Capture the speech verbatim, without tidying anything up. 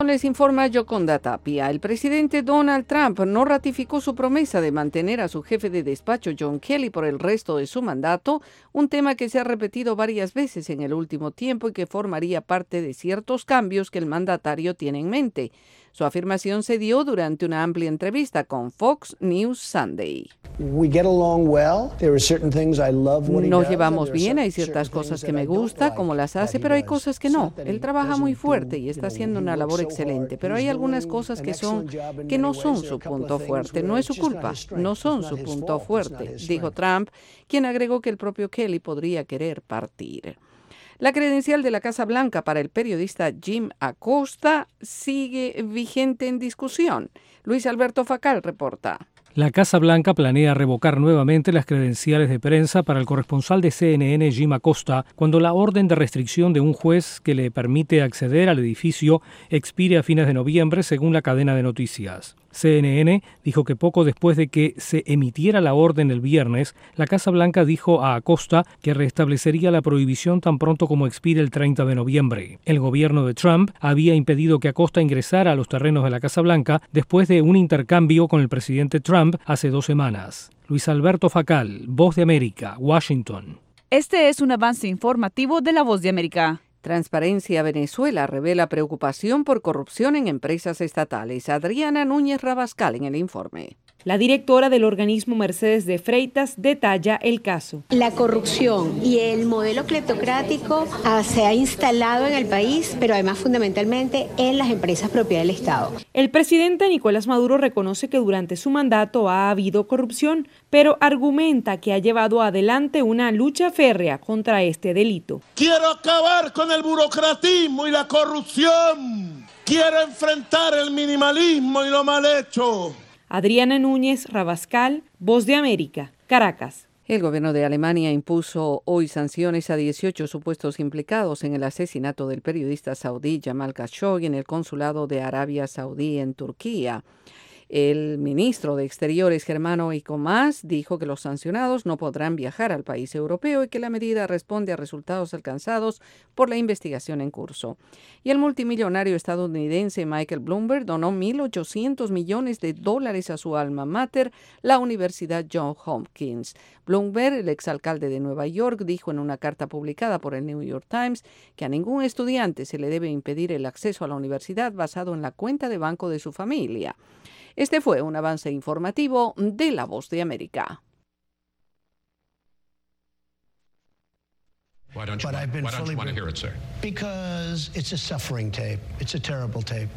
Les informa Yoconda Tapia. El presidente Donald Trump no ratificó su promesa de mantener a su jefe de despacho John Kelly por el resto de su mandato, un tema que se ha repetido varias veces en el último tiempo y que formaría parte de ciertos cambios que el mandatario tiene en mente. Su afirmación se dio durante una amplia entrevista con Fox News Sunday. Nos llevamos bien, hay ciertas cosas que me gusta, como las hace, pero hay cosas que no. Él trabaja muy fuerte y está haciendo una labor excelente, pero hay algunas cosas que son que no son su punto fuerte. No es su culpa, no son su punto fuerte, dijo Trump, quien agregó que el propio Kelly podría querer partir. La credencial de la Casa Blanca para el periodista Jim Acosta sigue vigente en discusión. Luis Alberto Facal reporta. La Casa Blanca planea revocar nuevamente las credenciales de prensa para el corresponsal de C N N, Jim Acosta, cuando la orden de restricción de un juez que le permite acceder al edificio expire a fines de noviembre, según la cadena de noticias. C N N dijo que poco después de que se emitiera la orden el viernes, la Casa Blanca dijo a Acosta que restablecería la prohibición tan pronto como expire el treinta de noviembre. El gobierno de Trump había impedido que Acosta ingresara a los terrenos de la Casa Blanca después de un intercambio con el presidente Trump hace dos semanas. Luis Alberto Facal, Voz de América, Washington. Este es un avance informativo de La Voz de América. Transparencia Venezuela revela preocupación por corrupción en empresas estatales. Adriana Núñez Rabascal en el informe. La directora del organismo Mercedes de Freitas detalla el caso. La corrupción y el modelo cleptocrático ah, se ha instalado en el país, pero además fundamentalmente en las empresas propiedad del Estado. El presidente Nicolás Maduro reconoce que durante su mandato ha habido corrupción, pero argumenta que ha llevado adelante una lucha férrea contra este delito. Quiero acabar con el burocratismo y la corrupción. Quiero enfrentar el minimalismo y lo mal hecho. Adriana Núñez Rabascal, Voz de América, Caracas. El gobierno de Alemania impuso hoy sanciones a dieciocho supuestos implicados en el asesinato del periodista saudí Jamal Khashoggi en el consulado de Arabia Saudí en Turquía. El ministro de Exteriores, Germano Icomás, dijo que los sancionados no podrán viajar al país europeo y que la medida responde a resultados alcanzados por la investigación en curso. Y el multimillonario estadounidense Michael Bloomberg donó mil ochocientos millones de dólares a su alma mater, la Universidad Johns Hopkins. Bloomberg, el exalcalde de Nueva York, dijo en una carta publicada por el New York Times que a ningún estudiante se le debe impedir el acceso a la universidad basado en la cuenta de banco de su familia. Este fue un avance informativo de La Voz de América. Why don't you, why don't you want to hear it, sir? Because it's a suffering tape. It's a terrible tape.